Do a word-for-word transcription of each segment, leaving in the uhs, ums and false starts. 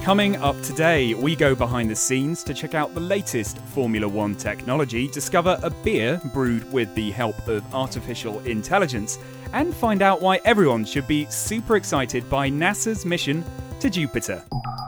Coming up today, we go behind the scenes to check out the latest Formula One technology, discover a beer brewed with the help of artificial intelligence, and find out why everyone should be super excited by NASA's mission to Jupiter.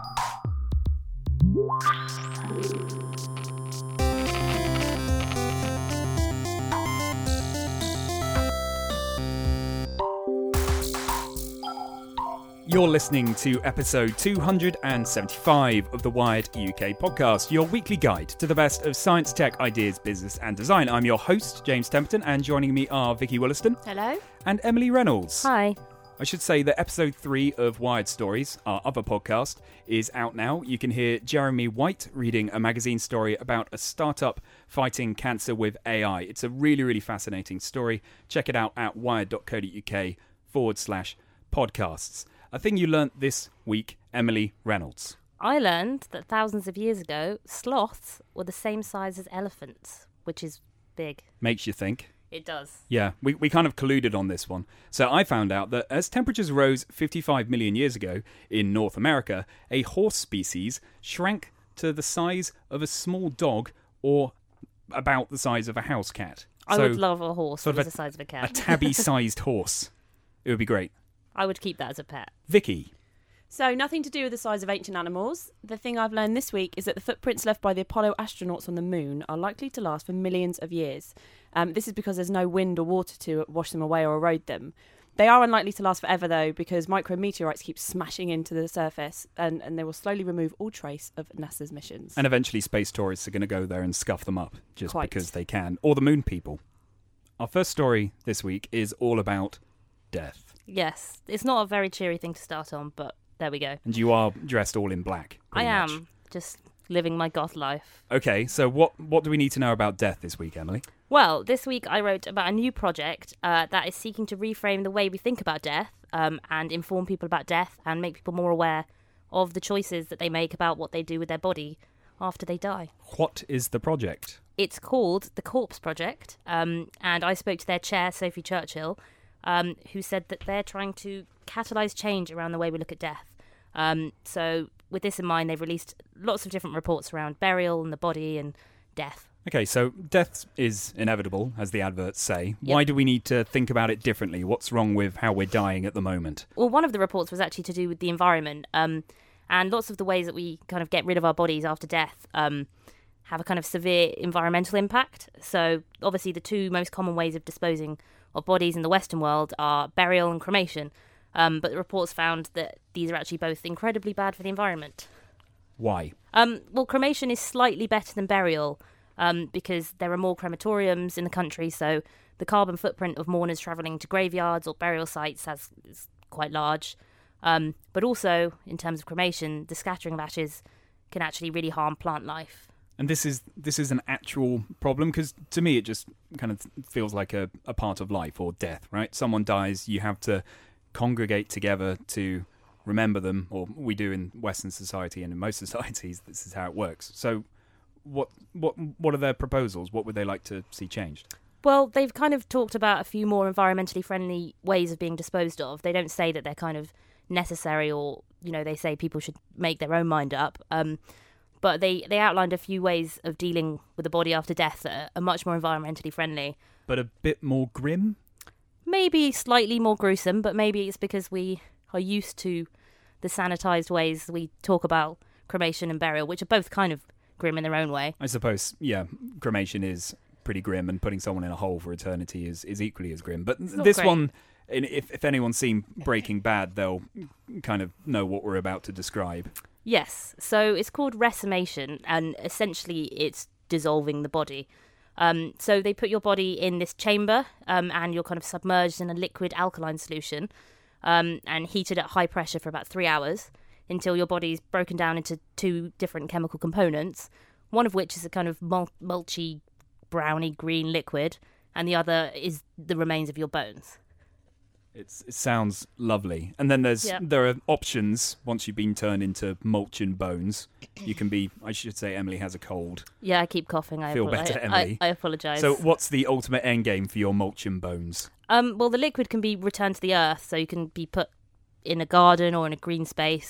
You're listening to episode two hundred seventy-five of the Wired U K podcast, your weekly guide to the best of science, tech, ideas, business and design. I'm your host, James Temperton, and joining me are Vicky Williston. Hello. And Emily Reynolds. Hi. I should say that episode three of Wired Stories, our other podcast, is out now. You can hear Jeremy White reading a magazine story about a startup fighting cancer with A I. It's a really, really fascinating story. Check it out at wired.co.uk forward slash podcasts. A thing you learnt this week, Emily Reynolds. I learned that thousands of years ago, sloths were the same size as elephants, which is big. Makes you think. It does. Yeah, we, we kind of colluded on this one. So I found out that as temperatures rose fifty-five million years ago in North America, a horse species shrank to the size of a small dog or about the size of a house cat. I so would love a horse that sort was of the size of a cat. A tabby-sized horse. It would be great. I would keep that as a pet. Vicky. So, nothing to do with the size of ancient animals. The thing I've learned this week is that the footprints left by the Apollo astronauts on the moon are likely to last for millions of years. Um, this is because there's no wind or water to wash them away or erode them. They are unlikely to last forever, though, because micrometeorites keep smashing into the surface, and, and they will slowly remove all trace of NASA's missions. And eventually space tourists are going to go there and scuff them up, just Quite. because they can. Or the moon people. Our first story this week is all about death. Yes, it's not a very cheery thing to start on, but there we go. And you are dressed all in black. I am, much. just living my goth life. Okay, so what, what do we need to know about death this week, Emily? Well, this week I wrote about a new project uh, that is seeking to reframe the way we think about death um, and inform people about death and make people more aware of the choices that they make about what they do with their body after they die. What is the project? It's called the Corpse Project, um, and I spoke to their chair, Sophie Churchill, um, who said that they're trying to catalyse change around the way we look at death. Um, so with this in mind, they've released lots of different reports around burial and the body and death. Okay, so death is inevitable, as the adverts say. Yep. Why do we need to think about it differently? What's wrong with how we're dying at the moment? Well, one of the reports was actually to do with the environment, um, and lots of the ways that we kind of get rid of our bodies after death um, have a kind of severe environmental impact. So obviously the two most common ways of disposing of bodies in the Western world are burial and cremation. Um, but the reports found that these are actually both incredibly bad for the environment. Why? Um, well, cremation is slightly better than burial um, because there are more crematoriums in the country, so the carbon footprint of mourners travelling to graveyards or burial sites has, is quite large. Um, but also, in terms of cremation, the scattering of ashes can actually really harm plant life. And this is this is an actual problem, because to me it just kind of feels like a, a part of life or death, right? Someone dies, you have to congregate together to remember them, or we do in Western society and in most societies, this is how it works. So what what what are their proposals? What would they like to see changed? Well, they've kind of talked about a few more environmentally friendly ways of being disposed of. They don't say that they're kind of necessary, or, you know, they say people should make their own mind up. Um, but they, they outlined a few ways of dealing with the body after death that are much more environmentally friendly. But a bit more grim? Maybe slightly more gruesome, but maybe it's because we are used to the sanitised ways we talk about cremation and burial, which are both kind of grim in their own way. I suppose, yeah, cremation is pretty grim, and putting someone in a hole for eternity is, is equally as grim. But this great. one, if, if anyone's seen Breaking Bad, they'll kind of know what we're about to describe. Yes, so it's called resumation, and essentially it's dissolving the body. Um, so they put your body in this chamber, um, and you're kind of submerged in a liquid alkaline solution, um, and heated at high pressure for about three hours until your body's broken down into two different chemical components, one of which is a kind of mul- mulchy, browny green liquid, and the other is the remains of your bones. It's, it sounds lovely. And then there's Yeah. there are options once you've been turned into mulch and bones. You can be, I should say, Emily has a cold. Yeah, I keep coughing. I Feel apo- better, I, Emily. I, I apologise. So what's the ultimate end game for your mulch and bones? Um, well, the liquid can be returned to the earth, so you can be put in a garden or in a green space,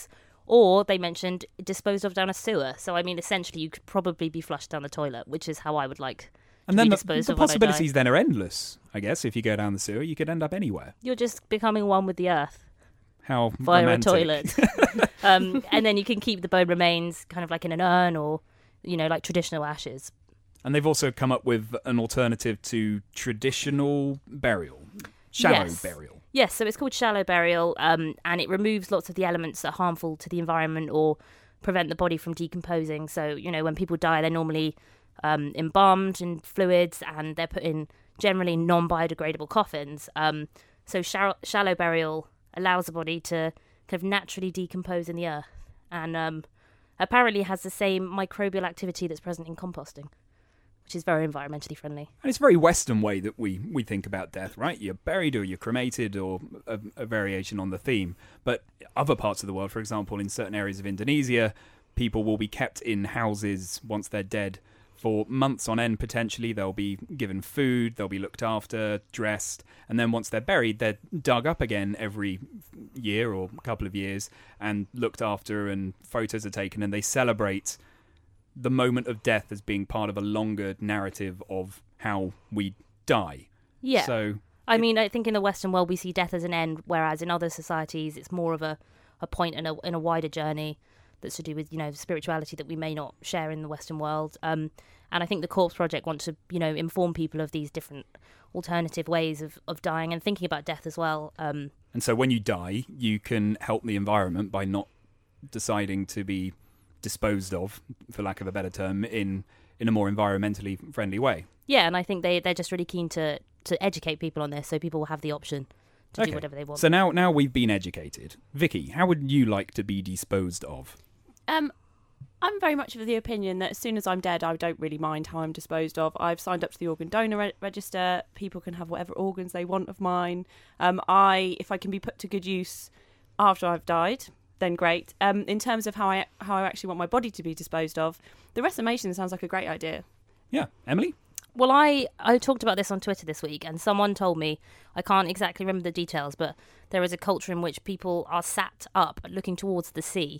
Or they mentioned disposed of down a sewer. So I mean, essentially, you could probably be flushed down the toilet, which is how I would like. And to then be the, disposed the of when I possibilities die. then are endless. I guess if you go down the sewer, you could end up anywhere. You're just becoming one with the earth How via romantic. a toilet. um, and then you can keep the bone remains kind of like in an urn or, you know, like traditional ashes. And they've also come up with an alternative to traditional burial, shallow Yes. burial. Yes, so it's called shallow burial, um, and it removes lots of the elements that are harmful to the environment or prevent the body from decomposing. So, you know, when people die, they're normally um, embalmed in fluids and they're put in generally non-biodegradable coffins. Um, so shall- shallow burial allows the body to kind of naturally decompose in the earth, and um, apparently has the same microbial activity that's present in composting, which is very environmentally friendly. And it's a very Western way that we, we think about death, right? You're buried or you're cremated or a, a variation on the theme. But other parts of the world, for example, in certain areas of Indonesia, people will be kept in houses once they're dead for months on end, potentially. They'll be given food, they'll be looked after, dressed, and then once they're buried, they're dug up again every year or a couple of years and looked after, and photos are taken, and they celebrate the moment of death as being part of a longer narrative of how we die. Yeah. So I mean, I think in the Western world we see death as an end, whereas in other societies it's more of a, a point in a in a wider journey that's to do with, you know, spirituality that we may not share in the Western world. Um, and I think the Corpse Project want to, you know, inform people of these different alternative ways of, of dying and thinking about death as well. Um, and so when you die, you can help the environment by not deciding to be disposed of, for lack of a better term, in in a more environmentally friendly way. yeah, and I think they, they're just really keen to, to educate people on this so people will have the option to Okay. do whatever they want. So now now we've been educated. Vicky, how would you like to be disposed of? Um, I'm very much of the opinion that as soon as I'm dead, I don't really mind how I'm disposed of. I've signed up to the organ donor re- register. People can have whatever organs they want of mine. Um, I, if I can be put to good use after I've died, then great. Um, in terms of how I how I actually want my body to be disposed of, the reclamation sounds like a great idea. Yeah, Emily? Well, I, I talked about this on Twitter this week, and someone told me, I can't exactly remember the details, but there is a culture in which people are sat up looking towards the sea.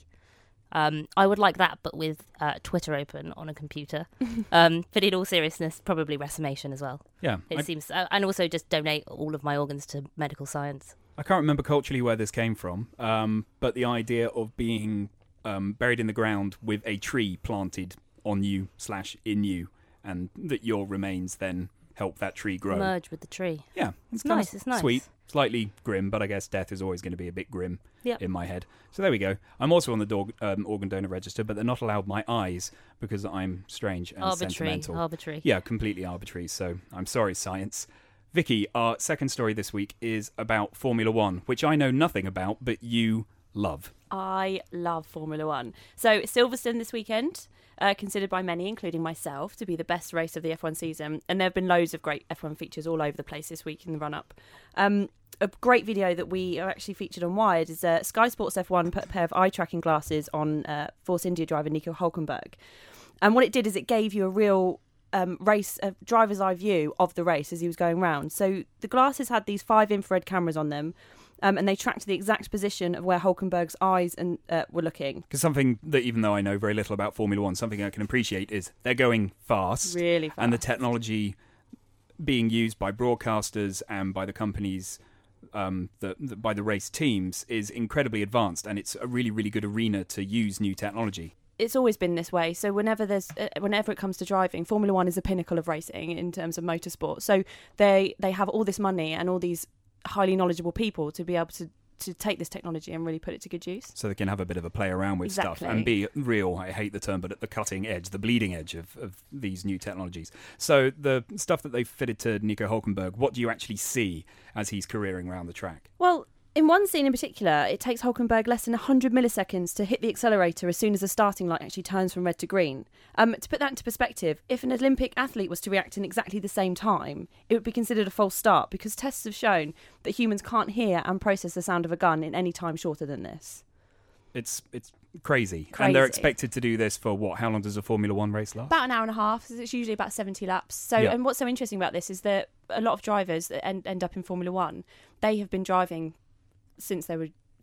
Um, I would like that, but with uh, Twitter open on a computer. um, but in all seriousness, probably reclamation as well. Yeah. It I, seems, uh, and also just donate all of my organs to medical science. I can't remember culturally where this came from, um, but the idea of being um, buried in the ground with a tree planted on you slash in you, and that your remains then help that tree grow. Merge with the tree. Yeah, It's kinda nice, it's nice. Sweet, slightly grim, but I guess death is always going to be a bit grim Yep. in my head. So there we go. I'm also on the dog, um, organ donor register, but they're not allowed my eyes because I'm strange and Arbitrary. sentimental. Arbitrary. Yeah, completely arbitrary. So I'm sorry, science. Vicky, our second story this week is about Formula One, which I know nothing about, but you love. I love Formula One. So Silverstone this weekend, uh, considered by many, including myself, to be the best race of the F one season. And there have been loads of great F one features all over the place this week in the run-up. Um, a great video that we are actually featured on Wired is uh, Sky Sports F one put a pair of eye-tracking glasses on uh, Force India driver Nico Hülkenberg. And what it did is it gave you a real um, race, a driver's eye view of the race as he was going round. So the glasses had these five infrared cameras on them, Um, and they tracked the exact position of where Hülkenberg's eyes and uh, were looking. Because something that, even though I know very little about Formula One, something I can appreciate is they're going fast. Really fast. And the technology being used by broadcasters and by the companies, um, the, the, by the race teams, is incredibly advanced. And it's a really, really good arena to use new technology. It's always been this way. So whenever there's, uh, whenever it comes to driving, Formula One is the pinnacle of racing in terms of motorsport. So they they have all this money and all these highly knowledgeable people to be able to, to take this technology and really put it to good use. So they can have a bit of a play around with Exactly. stuff and be real, I hate the term, but at the cutting edge, the bleeding edge of, of these new technologies. So the stuff that they've fitted to Nico Hülkenberg, what do you actually see as he's careering around the track? Well, in one scene in particular, it takes Hülkenberg less than one hundred milliseconds to hit the accelerator as soon as the starting light actually turns from red to green. Um, to put that into perspective, if an Olympic athlete was to react in exactly the same time, it would be considered a false start because tests have shown that humans can't hear and process the sound of a gun in any time shorter than this. It's it's crazy. Crazy. And they're expected to do this for what? How long does a Formula One race last? About an hour and a half. So it's usually about seventy laps. So, Yeah. and what's so interesting about this is that a lot of drivers that end, end up in Formula One, they have been driving since they were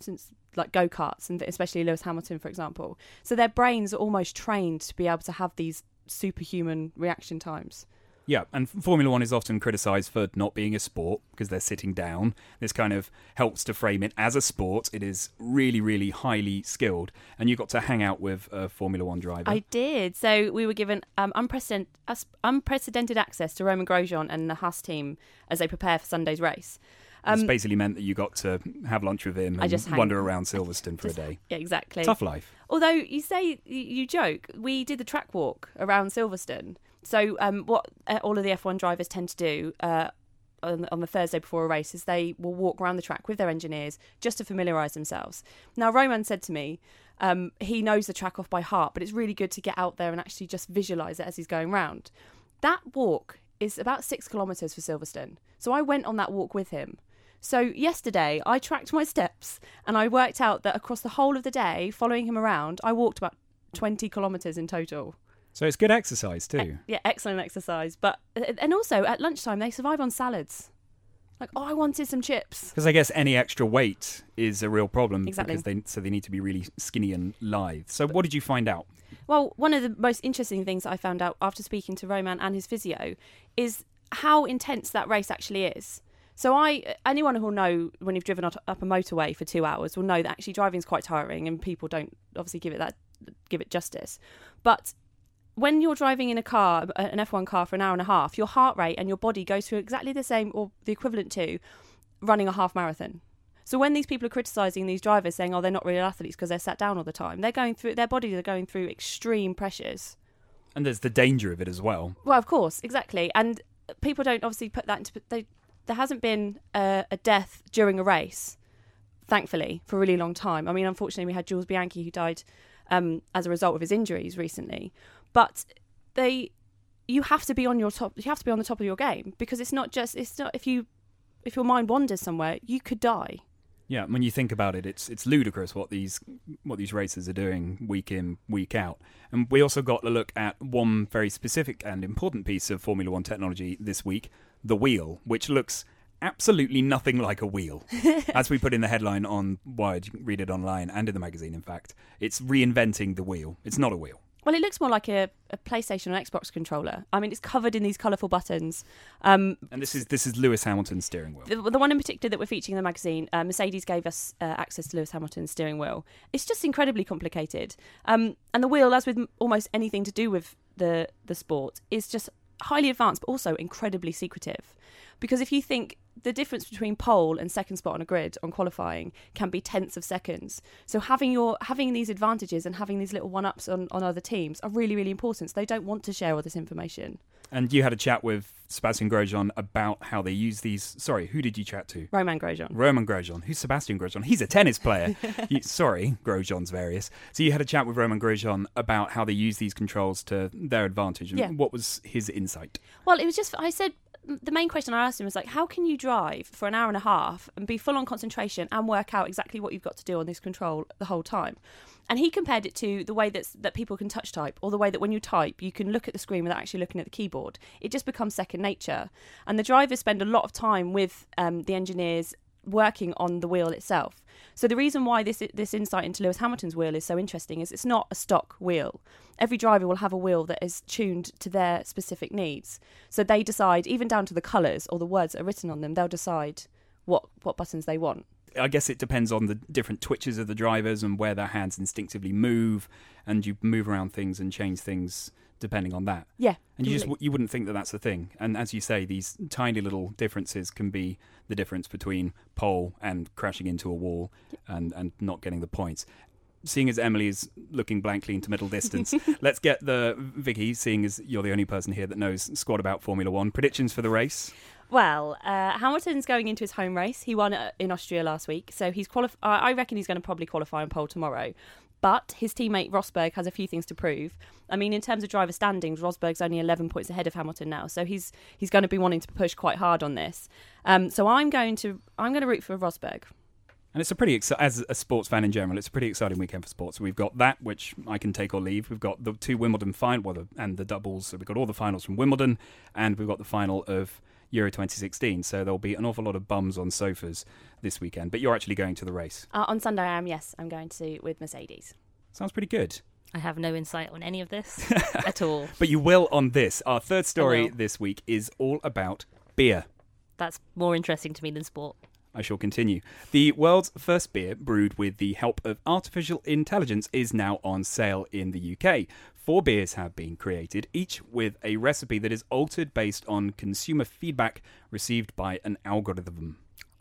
since like go-karts, and especially Lewis Hamilton, for example. So their brains are almost trained to be able to have these superhuman reaction times. Yeah, and Formula One is often criticised for not being a sport because they're sitting down. This kind of helps to frame it as a sport. It is really, really highly skilled. And you got to hang out with a Formula One driver. I did. So we were given um, unprecedented, unprecedented access to Romain Grosjean and the Haas team as they prepare for Sunday's race. Um, this Um, basically meant that you got to have lunch with him I and just hang- wander around Silverstone for just- a day. Yeah, exactly. Tough life. Although you say, you- you joke, we did the track walk around Silverstone. So um, what uh, all of the F one drivers tend to do uh, on, on the Thursday before a race is they will walk around the track with their engineers just to familiarise themselves. Now, Roman said to me, um, he knows the track off by heart, but it's really good to get out there and actually just visualise it as he's going round. That walk is about six kilometres for Silverstone. So I went on that walk with him. So yesterday, I tracked my steps and I worked out that across the whole of the day, following him around, I walked about twenty kilometres in total. So it's good exercise too. E- yeah, excellent exercise. But and also at lunchtime, they survive on salads. Like, oh, I wanted some chips. Because I guess any extra weight is a real problem. Exactly. Because they, so they need to be really skinny and lithe. So what did you find out? Well, one of the most interesting things I found out after speaking to Roman and his physio is how intense that race actually is. So I, anyone who'll know when you've driven up a motorway for two hours will know that actually driving is quite tiring, and people don't obviously give it that give it justice. But when you're driving in a car, an F one car for an hour and a half, your heart rate and your body goes through exactly the same or the equivalent to running a half marathon. So when these people are criticising these drivers, saying, oh, they're not real athletes because they're sat down all the time, they're going through, their bodies are going through extreme pressures. And there's the danger of it as well. Well, of course, exactly. And people don't obviously put that into... They, there hasn't been a, a death during a race, thankfully, for a really long time. I mean, unfortunately, we had Jules Bianchi who died um, as a result of his injuries recently. But they, you have to be on your top. You have to be on the top of your game, because it's not just. It's not if you, if your mind wanders somewhere, you could die. Yeah, when you think about it, it's it's ludicrous what these what these racers are doing week in, week out. And we also got a look at one very specific and important piece of Formula One technology this week, the wheel, which looks absolutely nothing like a wheel. As we put in the headline on Wired, you can read it online and in the magazine, in fact. It's reinventing the wheel. It's not a wheel. Well, it looks more like a, a PlayStation or Xbox controller. I mean, it's covered in these colourful buttons. Um, And this is this is Lewis Hamilton's steering wheel. the, the one in particular that we're featuring in the magazine, uh, Mercedes gave us uh, access to Lewis Hamilton's steering wheel. It's just incredibly complicated. Um, and the wheel, as with m- almost anything to do with the, the sport, is just highly advanced, but also incredibly secretive. Because if you think the difference between pole and second spot on a grid on qualifying can be tenths of seconds. So having your having these advantages and having these little one-ups on, on other teams are really, really important. So they don't want to share all this information. And you had a chat with Sebastian Grosjean about how they use these... Sorry, who did you chat to? Romain Grosjean. Romain Grosjean. Who's Sebastian Grosjean? He's a tennis player. you, sorry, Grosjean's various. So you had a chat with Romain Grosjean about how they use these controls to their advantage. And Yeah. what was his insight? Well, it was just, I said, the main question I asked him was like, how can you drive for an hour and a half and be full on concentration and work out exactly what you've got to do on this control the whole time? And he compared it to the way that's, that people can touch type, or the way that when you type, you can look at the screen without actually looking at the keyboard. It just becomes second nature. And the drivers spend a lot of time with um, the engineers working on the wheel itself. So the reason why this this insight into Lewis Hamilton's wheel is so interesting is it's not a stock wheel. Every driver will have a wheel that is tuned to their specific needs. So they decide, even down to the colours or the words that are written on them, they'll decide what, what buttons they want. I guess it depends on the different twitches of the drivers and where their hands instinctively move, and you move around things and change things depending on that. Yeah. And you just completely. you wouldn't think that that's the thing. And as you say, these tiny little differences can be the difference between pole and crashing into a wall and, and not getting the points. Seeing as Emily is looking blankly into middle distance, let's get the Vicky, seeing as you're the only person here that knows squat about Formula One. Predictions for the race? Well, uh, Hamilton's going into his home race. He won uh, in Austria last week, so he's qualif- I reckon he's going to probably qualify on pole tomorrow. But his teammate Rosberg has a few things to prove. I mean, in terms of driver standings, Rosberg's only eleven points ahead of Hamilton now, so he's he's going to be wanting to push quite hard on this. Um, so I'm going to I'm going to root for Rosberg. And it's a pretty, exci- as a sports fan in general, it's a pretty exciting weekend for sports. We've got that, which I can take or leave. We've got the two Wimbledon final, well, the, and the doubles. So we've got all the finals from Wimbledon, and we've got the final of Euro twenty sixteen. So there'll be an awful lot of bums on sofas this weekend. But you're actually going to the race. Uh, on Sunday, I am, yes. I'm going to with Mercedes. Sounds pretty good. I have no insight on any of this at all. But you will on this. Our third story will. this week is all about beer. That's more interesting to me than sport. I shall continue. The world's first beer, brewed with the help of artificial intelligence, is now on sale in the U K. Four beers have been created, each with a recipe that is altered based on consumer feedback received by an algorithm.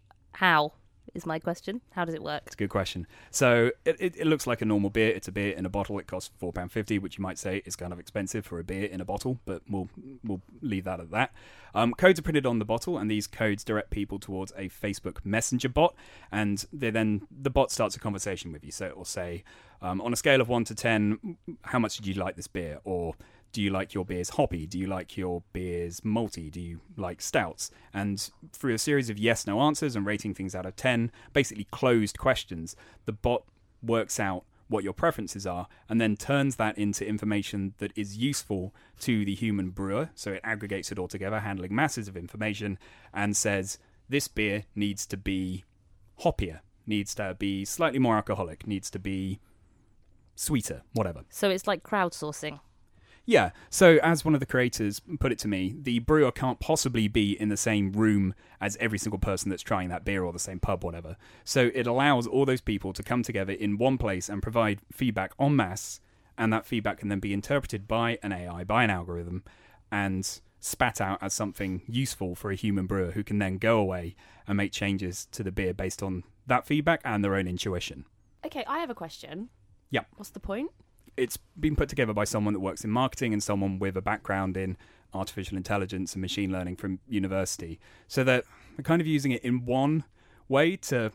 How is my question? How does it work? It's a good question. So it, it, it looks like a normal beer. It's a beer in a bottle. It costs four pounds fifty, which you might say is kind of expensive for a beer in a bottle, but we'll we'll leave that at that. Um, codes are printed on the bottle, and these codes direct people towards a Facebook Messenger bot, and they then the bot starts a conversation with you. So it will say, um, on a scale of one to ten, how much did you like this beer? Or do you like your beers hoppy? Do you like your beers malty? Do you like stouts? And through a series of yes-no answers and rating things out of ten, basically closed questions, the bot works out what your preferences are and then turns that into information that is useful to the human brewer. So it aggregates it all together, handling masses of information, and says, this beer needs to be hoppier, needs to be slightly more alcoholic, needs to be sweeter, whatever. So it's like crowdsourcing. Yeah, so as one of the creators put it to me, the brewer can't possibly be in the same room as every single person that's trying that beer or the same pub, whatever. So it allows all those people to come together in one place and provide feedback en masse, and that feedback can then be interpreted by an A I, by an algorithm, and spat out as something useful for a human brewer who can then go away and make changes to the beer based on that feedback and their own intuition. Okay, I have a question. Yeah. What's the point? It's been put together by someone that works in marketing and someone with a background in artificial intelligence and machine learning from university. So they're, they're kind of using it in one way to...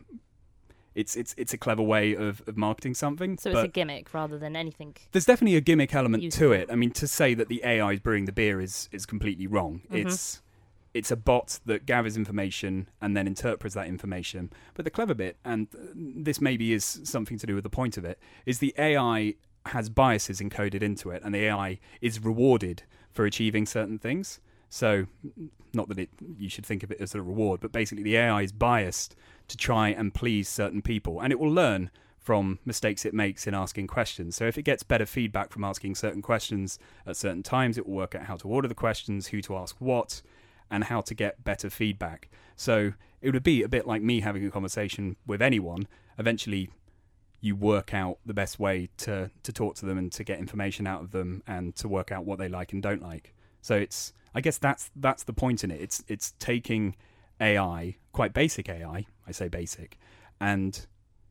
It's it's it's a clever way of, of marketing something. So it's a gimmick rather than anything. There's definitely a gimmick element useful. to it. I mean, to say that the A I is brewing the beer is, is completely wrong. Mm-hmm. It's it's a bot that gathers information and then interprets that information. But the clever bit, and this maybe is something to do with the point of it, is the A I has biases encoded into it, and the A I is rewarded for achieving certain things. So, not that it you should think of it as a reward, but basically the A I is biased to try and please certain people, and it will learn from mistakes it makes in asking questions. So if it gets better feedback from asking certain questions at certain times, it will work out how to order the questions, who to ask what, and how to get better feedback. So it would be a bit like me having a conversation with anyone. Eventually you work out the best way to, to talk to them and to get information out of them and to work out what they like and don't like. So it's, I guess that's that's the point in it. It's it's taking A I, quite basic A I, I say basic, and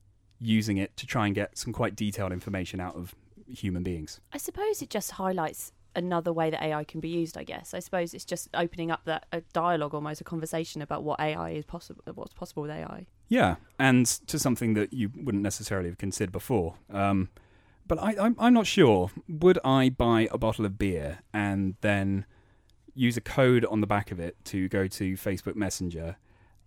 using it to try and get some quite detailed information out of human beings. I suppose it just highlights another way that A I can be used, I guess. I suppose it's just opening up that a dialogue, almost a conversation about what A I is possible, what's possible with A I. Yeah, and to something that you wouldn't necessarily have considered before. Um, but I, I'm, I'm not sure. Would I buy a bottle of beer and then use a code on the back of it to go to Facebook Messenger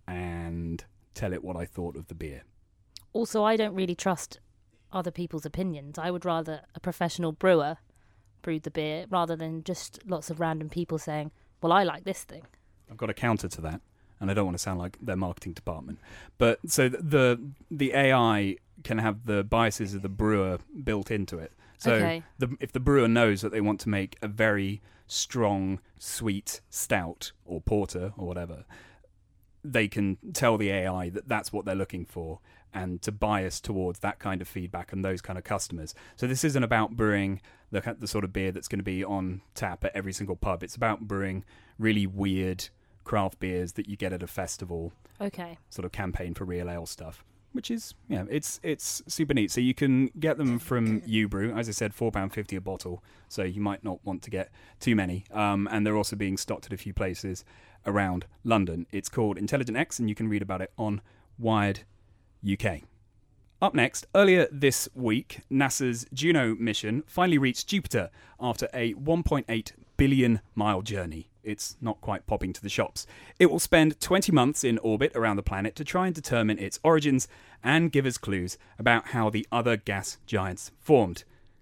and tell it what I thought of the beer? Also, I don't really trust other people's opinions. I would rather a professional brewer brew the beer rather than just lots of random people saying, well, I like this thing. I've got a counter to that, and I don't want to sound like their marketing department. But so the the A I can have the biases of the brewer built into it. So okay. the, if the brewer knows that they want to make a very strong, sweet stout or porter or whatever, they can tell the A I that that's what they're looking for and to bias towards that kind of feedback and those kind of customers. So this isn't about brewing the, the sort of beer that's going to be on tap at every single pub. It's about brewing really weird craft beers that you get at a festival. Okay. Sort of campaign for real ale stuff, which is, yeah, it's it's super neat. So you can get them from Ubrew, as I said, four pounds fifty a bottle. So you might not want to get too many. Um, and they're also being stocked at a few places around London. It's called Intelligent X, and you can read about it on Wired U K. Up next, earlier this week, NASA's Juno mission finally reached Jupiter after a one point eight billion mile journey. It's not quite popping to the shops. It will spend twenty months in orbit around the planet to try and determine its origins and give us clues about how the other gas giants formed.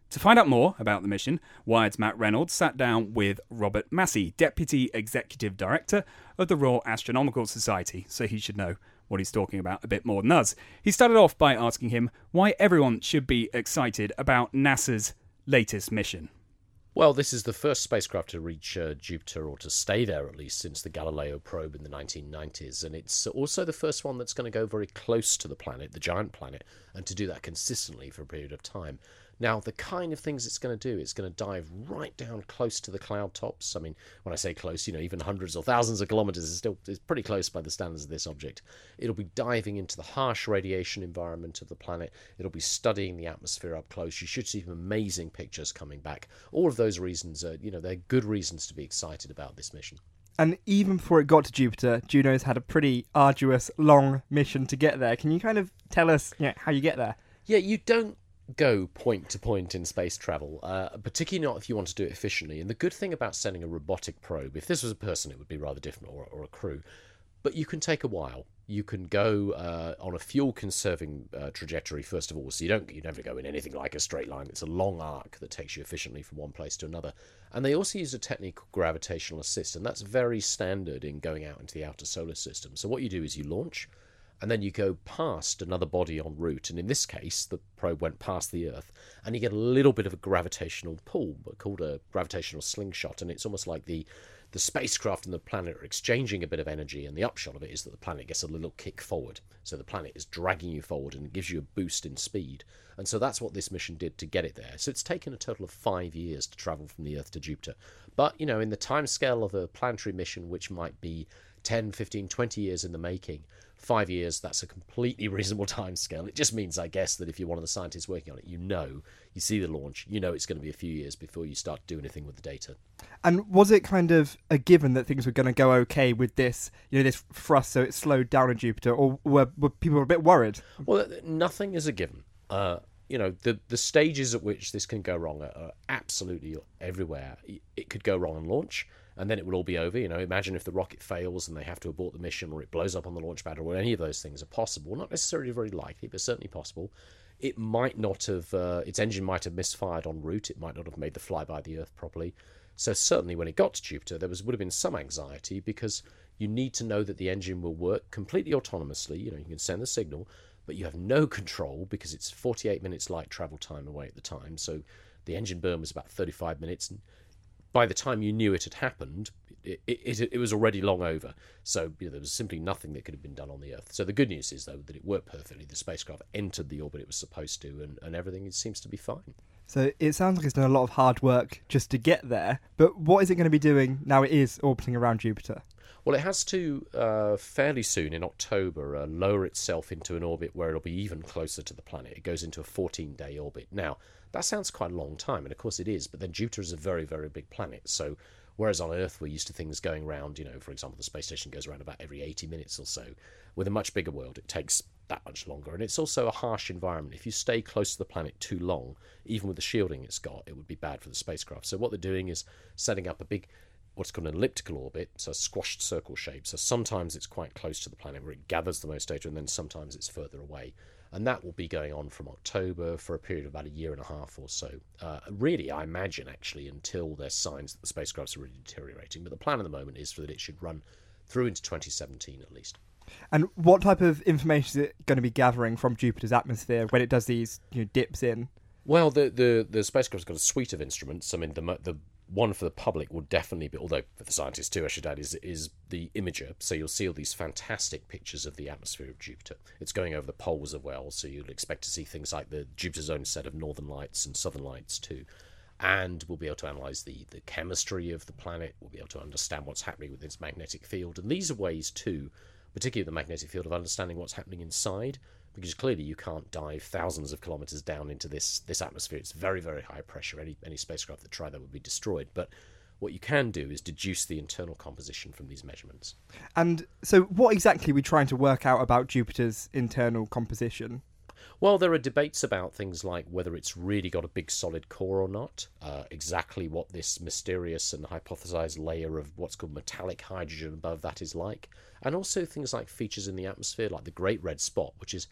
To find out more about the mission, Wired's Matt Reynolds sat down with Robert Massey, Deputy Executive Director of the Royal Astronomical Society, so he should know what he's talking about a bit more than us. He started off by asking him why everyone should be excited about NASA's latest mission. Well, this is the first spacecraft to reach uh, Jupiter, or to stay there at least, since the Galileo probe in the nineteen nineties. And it's also the first one that's going to go very close to the planet, the giant planet, and to do that consistently for a period of time. Now, the kind of things it's going to do, it's going to dive right down close to the cloud tops. I mean, when I say close, you know, even hundreds or thousands of kilometres is still is pretty close by the standards of this object. It'll be diving into the harsh radiation environment of the planet. It'll be studying the atmosphere up close. You should see some amazing pictures coming back. All of those reasons, are, you know, they're good reasons to be excited about this mission. And even before it got to Jupiter, Juno's had a pretty arduous, long mission to get there. Can you kind of tell us, you know, how you get there? Yeah, you don't go point to point in space travel, uh, particularly not if you want to do it efficiently. And the good thing about sending a robotic probe, if this was a person, it would be rather different, or, or a crew, but you can take a while. You can go uh, on a fuel-conserving uh, trajectory, first of all, so you don't you never go in anything like a straight line. It's a long arc that takes you efficiently from one place to another. And they also use a technique called gravitational assist, and that's very standard in going out into the outer solar system. So what you do is you launch, and then you go past another body en route. And in this case, the probe went past the Earth, and you get a little bit of a gravitational pull, called a gravitational slingshot. And it's almost like the, the spacecraft and the planet are exchanging a bit of energy, and the upshot of it is that the planet gets a little kick forward. So the planet is dragging you forward, and it gives you a boost in speed. And so that's what this mission did to get it there. So it's taken a total of five years to travel from the Earth to Jupiter. But, you know, in the timescale of a planetary mission, which might be ten, fifteen, twenty years in the making, five years, that's a completely reasonable time scale. It just means, I guess, that if you're one of the scientists working on it, you know, you see the launch, you know it's going to be a few years before you start to do anything with the data. And was it kind of a given that things were going to go okay with this, you know, this thrust, so it slowed down on Jupiter, or were, were people a bit worried? Well, nothing is a given. Uh, you know, the the stages at which this can go wrong are, are absolutely everywhere. It could go wrong on launch, and then it would all be over. You know, imagine if the rocket fails and they have to abort the mission, or it blows up on the launch pad, or any of those things are possible. Not necessarily very likely, but certainly possible. It might not have, uh, its engine might have misfired en route. It might not have made the flyby the Earth properly. So certainly when it got to Jupiter, there was would have been some anxiety, because you need to know that the engine will work completely autonomously. You know, you can send the signal, but you have no control, because it's forty-eight minutes light travel time away at the time. So the engine burn was about thirty-five minutes, and by the time you knew it had happened, it, it, it was already long over. So, you know, there was simply nothing that could have been done on the Earth. So the good news is, though, that it worked perfectly. The spacecraft entered the orbit it was supposed to, and, and everything seems to be fine. So it sounds like it's done a lot of hard work just to get there. But what is it going to be doing now it is orbiting around Jupiter? Well, it has to, uh, fairly soon, in October, uh, lower itself into an orbit where it'll be even closer to the planet. It goes into a fourteen-day orbit. Now, that sounds quite a long time, and of course it is, but then Jupiter is a very, very big planet. So whereas on Earth we're used to things going round, you know, for example, the space station goes around about every eighty minutes or so, with a much bigger world, it takes that much longer. And it's also a harsh environment. If you stay close to the planet too long, even with the shielding it's got, it would be bad for the spacecraft. So what they're doing is setting up a big, what's called an elliptical orbit, so a squashed circle shape. So sometimes it's quite close to the planet where it gathers the most data, and then sometimes it's further away. And that will be going on from October for a period of about a year and a half or so. Uh, really, I imagine, actually, until there's signs that the spacecrafts are really deteriorating. But the plan at the moment is for that it should run through into twenty seventeen at least. And what type of information is it going to be gathering from Jupiter's atmosphere when it does these, you know, dips in? Well, the the, the spacecraft's got a suite of instruments. I mean, the the one for the public will definitely be, although for the scientists too, I should add, is, is the imager. So you'll see all these fantastic pictures of the atmosphere of Jupiter. It's going over the poles as well, so you'll expect to see things like the Jupiter's own set of northern lights and southern lights too. And we'll be able to analyse the, the chemistry of the planet. We'll be able to understand what's happening with its magnetic field. And these are ways too, particularly the magnetic field, of understanding what's happening inside, because clearly you can't dive thousands of kilometres down into this this atmosphere. It's very, very high pressure. Any any spacecraft that tried that would be destroyed. But what you can do is deduce the internal composition from these measurements. And so what exactly are we trying to work out about Jupiter's internal composition? Well, there are debates about things like whether it's really got a big solid core or not, uh, exactly what this mysterious and hypothesized layer of what's called metallic hydrogen above that is like, and also things like features in the atmosphere, like the Great Red Spot, which is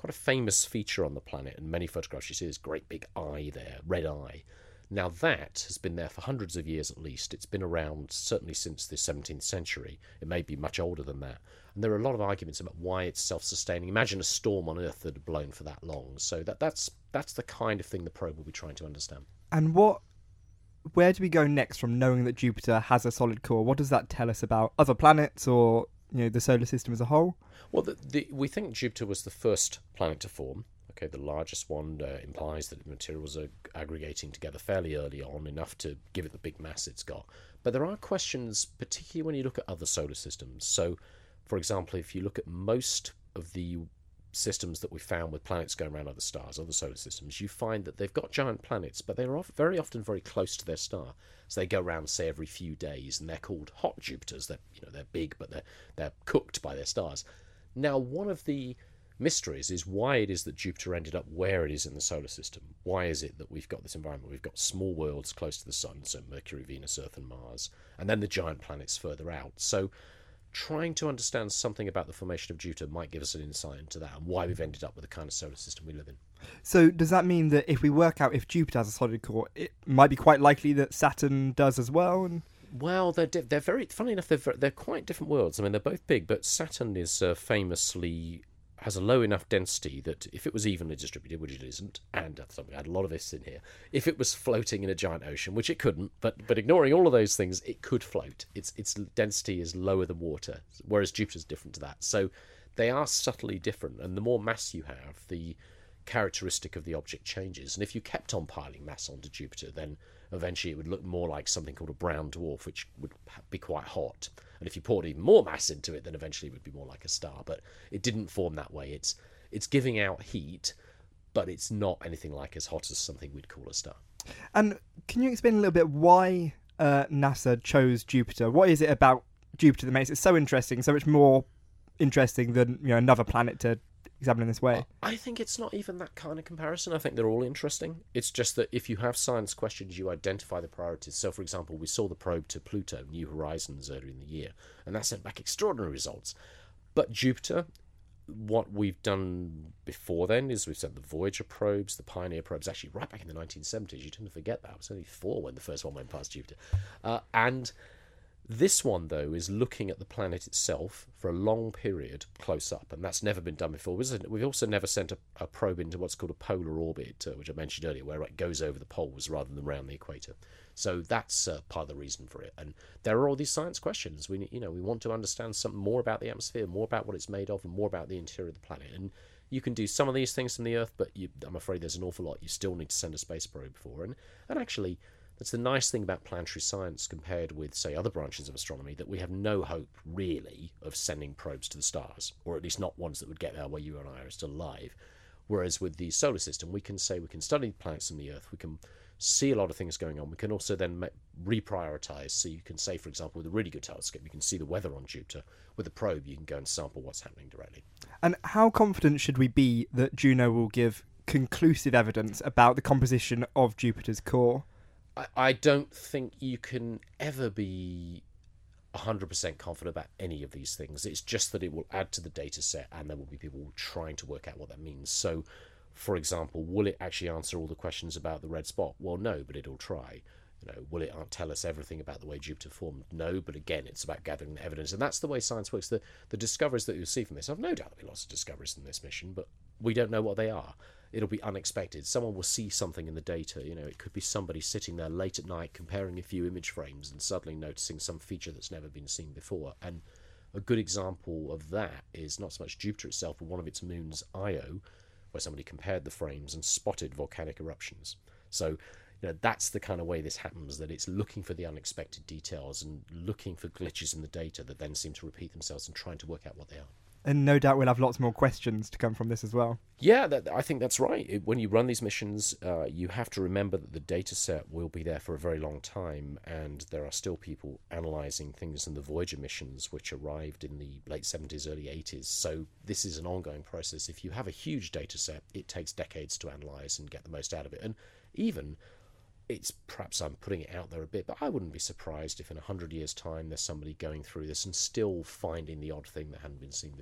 quite a famous feature on the planet, and many photographs you see this great big eye there, red eye. Now that has been there for hundreds of years at least. It's been around certainly since the seventeenth century. It may be much older than that. And there are a lot of arguments about why it's self-sustaining. Imagine a storm on Earth that had blown for that long. So that that's that's the kind of thing the probe will be trying to understand. And what, where do we go next from knowing that Jupiter has a solid core? What does that tell us about other planets or, you know, the solar system as a whole? Well, the, the, we think Jupiter was the first planet to form. Okay, the largest one uh, implies that the materials are aggregating together fairly early on, enough to give it the big mass it's got. But there are questions, particularly when you look at other solar systems. So, for example, if you look at most of the systems that we found with planets going around other stars, other solar systems, you find that they've got giant planets, but they're off, very often very close to their star. So they go around, say, every few days, and they're called hot Jupiters. They're, you know, they're big, but they're they're cooked by their stars. Now, one of the mysteries is why it is that Jupiter ended up where it is in the solar system. Why is it that we've got this environment? We've got small worlds close to the sun, so Mercury, Venus, Earth and Mars, and then the giant planets further out. So trying to understand something about the formation of Jupiter might give us an insight into that and why we've ended up with the kind of solar system we live in. So does that mean that if we work out if Jupiter has a solid core, it might be quite likely that Saturn does as well? And Well, they're di- they're very funny enough. They're ver- they're quite different worlds. I mean, they're both big, but Saturn is uh, famously has a low enough density that if it was evenly distributed, which it isn't, and uh, something I had a lot of this in here, if it was floating in a giant ocean, which it couldn't, but but ignoring all of those things, it could float. Its its density is lower than water, whereas Jupiter's different to that. So they are subtly different, and the more mass you have, the characteristic of the object changes. And if you kept on piling mass onto Jupiter, then eventually it would look more like something called a brown dwarf, which would be quite hot. And if you poured even more mass into it, then eventually it would be more like a star. But it didn't form that way. It's it's giving out heat, but it's not anything like as hot as something we'd call a star. And can you explain a little bit why uh, NASA chose Jupiter? What is it about Jupiter that makes it so interesting, so much more interesting than, you know, another planet to examine in this way? I think it's not even that kind of comparison. I think they're all interesting. It's just that if you have science questions, you identify the priorities. So, for example, we saw the probe to Pluto, New Horizons, earlier in the year, and that sent back extraordinary results. But Jupiter, what we've done before then is we've sent the Voyager probes, the Pioneer probes, actually right back in the nineteen seventies. You tend to forget that. I was only four when the first one went past Jupiter. Uh, and this one, though, is looking at the planet itself for a long period close up, and that's never been done before. We've also never sent a, a probe into what's called a polar orbit, uh, which I mentioned earlier, where it goes over the poles rather than around the equator. So that's uh, part of the reason for it. And there are all these science questions. We, you know, we want to understand something more about the atmosphere, more about what it's made of, and more about the interior of the planet. And you can do some of these things from the Earth, but you, I'm afraid there's an awful lot you still need to send a space probe for. And, and actually, that's the nice thing about planetary science compared with, say, other branches of astronomy, that we have no hope, really, of sending probes to the stars, or at least not ones that would get there where you and I are still alive. Whereas with the solar system, we can say we can study planets on the Earth, we can see a lot of things going on, we can also then reprioritize. So you can say, for example, with a really good telescope, you can see the weather on Jupiter. With a probe, you can go and sample what's happening directly. And how confident should we be that Juno will give conclusive evidence about the composition of Jupiter's core? I, I don't think you can ever be one hundred percent confident about any of these things. It's just that it will add to the data set, and there will be people trying to work out what that means. So, for example, will it actually answer all the questions about the red spot? Well, no, but it'll try. You know, will it tell us everything about the way Jupiter formed? No, but again, it's about gathering the evidence, and that's the way science works. The the discoveries that you'll see from this, I've no doubt there'll be lots of discoveries in this mission, but we don't know what they are. It'll be unexpected. Someone will see something in the data. You know, it could be somebody sitting there late at night comparing a few image frames and suddenly noticing some feature that's never been seen before. And a good example of that is not so much Jupiter itself, but one of its moons, Io, where somebody compared the frames and spotted volcanic eruptions. So, you know, that's the kind of way this happens, that it's looking for the unexpected details and looking for glitches in the data that then seem to repeat themselves and trying to work out what they are. And no doubt we'll have lots more questions to come from this as well. Yeah, that, I think that's right. It, when you run these missions, uh, you have to remember that the data set will be there for a very long time, and there are still people analysing things in the Voyager missions, which arrived in the late seventies, early eighties. So this is an ongoing process. If you have a huge data set, it takes decades to analyse and get the most out of it. And even, it's perhaps I'm putting it out there a bit, but I wouldn't be surprised if in a hundred years' time there's somebody going through this and still finding the odd thing that hadn't been seen before.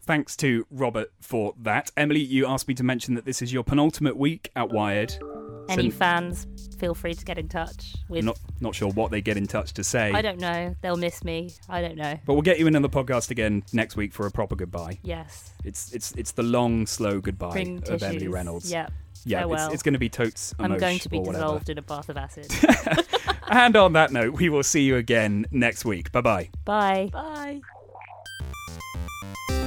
thanks to Robert for that. Emily, you asked me to mention that this is your penultimate week at Wired. Any So- fans, feel free to get in touch with. Not not sure what they get in touch to say. I don't know. They'll miss me. I don't know. But we'll get you in on the podcast again next week for a proper goodbye. Yes. It's it's it's the long, slow goodbye Bring of tissues. Emily Reynolds. Yep. Yeah, Farewell. it's, it's going to be totes I'm emosh going to be or whatever. dissolved in a bath of acid. And on that note, we will see you again next week. Bye-bye. Bye. Bye.